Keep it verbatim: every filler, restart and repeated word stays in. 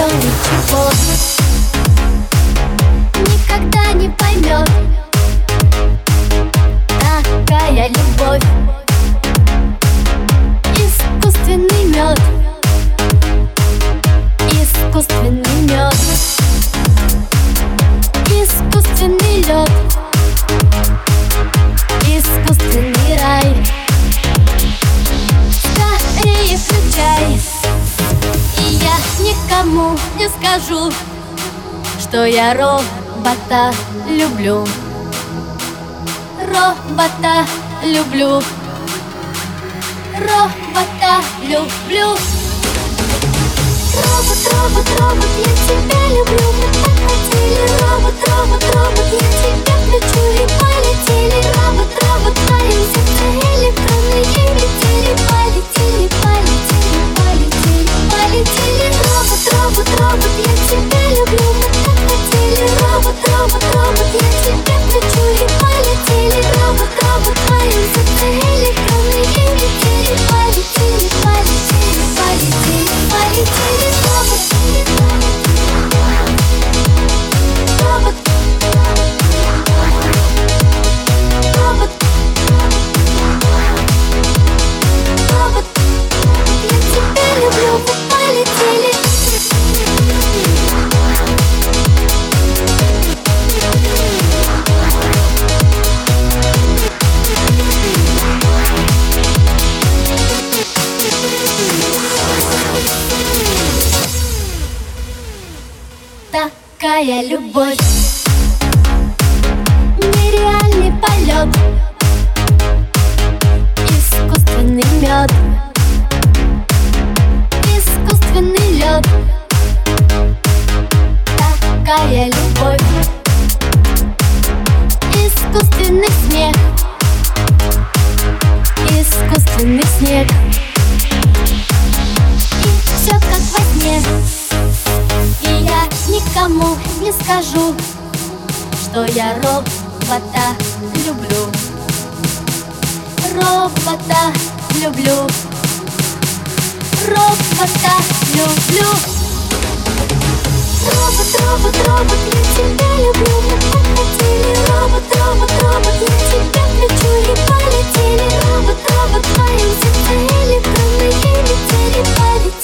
никто ничего никогда не поймет. Такая любовь, искусственный мед, искусственный мед, искусственный лед, искусственный рай. Скорее включай, и я никому не скажу, что я робота люблю. Робота люблю, робота люблю. Робот, робот, робот, я тебя люблю. Мы так хотели. Робот, робот, робот, я тебя включу и полетели. Робот, робот, в твоем сердце электронные метели. Полетели, полетели, полетели, полетели. Робот, робот, робот, я тебя люблю. Мы так хотели. Робот, робот, робот, я тебя включу и полетели. Робот, робот, в твоем сердце электронные метели. Полетели, полетели, полетели, полетели. Робот, робот, робот, робот, я тебя люблю, мы полетели. Такая любовь, нереальный полет, искусственный мед, искусственный лед. Такая любовь, искусственный смех, искусственный снег. И все как во сне. И я никому не скажу, что я робота люблю. Робота люблю, робота люблю. Робот, робот, робот, я тебя люблю. Мы так хотели. Робот, робот, робот, я тебя включу и полетели. Робот, робот, в твоем сердце электронные метели. Полетели.